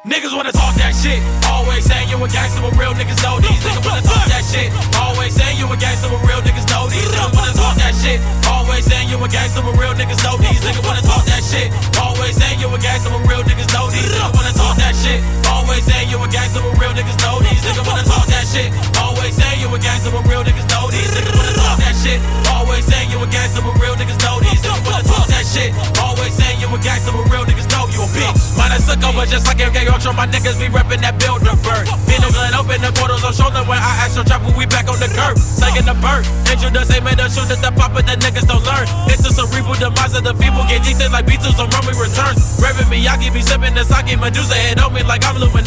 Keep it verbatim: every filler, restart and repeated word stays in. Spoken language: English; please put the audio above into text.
Niggas wanna talk that shit. Always saying you a gangster, but real niggas know these. Niggas wanna talk that shit. Always saying you a gangster, but real niggas know these. Niggas wanna talk that shit. Always saying you a gangster, but real niggas know these. Niggas wanna talk that shit. Always saying you a gangster, but real niggas know these. Niggas wanna talk that shit. Always saying you a gangster, but real niggas know these. Niggas wanna talk that shit. Always saying you a gangster, but real niggas know these. Niggas wanna talk that shit. Always saying you a gangster, but real niggas know these. Niggas wanna talk that shit. Always saying you a gangster, but real niggas know you a bitch. Man, I suck over just like M K Ultra. My niggas be reppin' that Bilderberg. Been no gun open the portals on shoulder when I ask your trapper, we back on the curb. Taking the bird. Introduce they made the shoot that the pop, but the niggas don't learn. It's a cerebral demise of the people get decent like B twos on Romy returns. Raving Miyagi be sippin' the sake. Medusa head on me like I'm Luminati.